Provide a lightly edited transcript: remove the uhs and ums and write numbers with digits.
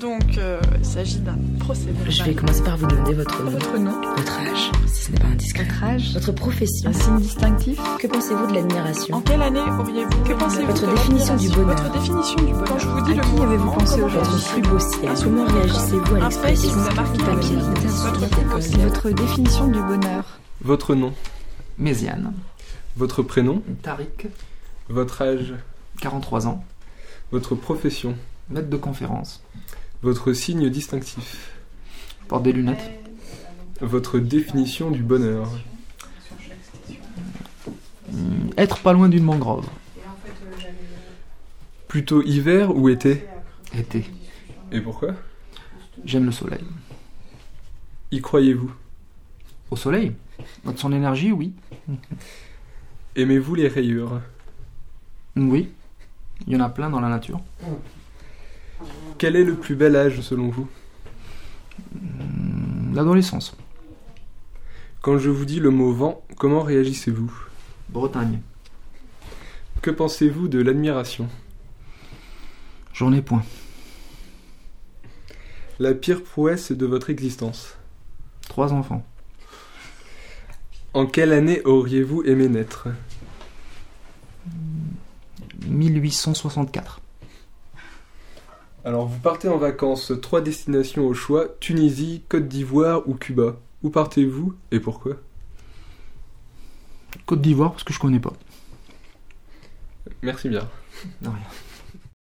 Donc, il s'agit d'un procès verbal. Je vais commencer par vous demander votre nom. Votre nom. Votre âge, si ce n'est pas indiscret. Votre âge. Votre profession. Un signe distinctif. Que pensez-vous de l'admiration? En quelle année auriez-vous... Que pensez-vous Votre de définition du l'admiration? bonheur. Votre définition du bonheur. Quand je vous dis À le qui mot avez-vous pensé comment aujourd'hui? réagissez-vous? Plus beau ciel. Un Comment réagissez-vous à Un fait qui l'expression vous a marqué du papier? votre plus beau ciel. Votre définition du bonheur. Votre nom. Méziane. Votre prénom. Tariq. Votre âge. 43 ans. Votre profession. Maître de conférence. Votre signe distinctif. Porte des lunettes. Votre définition du bonheur. Être pas loin d'une mangrove. Plutôt hiver ou été? Été. Et pourquoi? J'aime le soleil. Y croyez-vous? Au soleil? De son énergie, oui. Aimez-vous les rayures? Oui. Il y en a plein dans la nature. Quel est le plus bel âge selon vous? L'adolescence. Quand je vous dis le mot vent, comment réagissez-vous? Bretagne. Que pensez-vous de l'admiration? J'en ai point. La pire prouesse de votre existence? 3 enfants. En quelle année auriez-vous aimé naître? 1864. Alors vous partez en vacances, 3 destinations au choix, Tunisie, Côte d'Ivoire ou Cuba. Où partez-vous et pourquoi? Côte d'Ivoire, parce que je connais pas. Merci bien. De rien.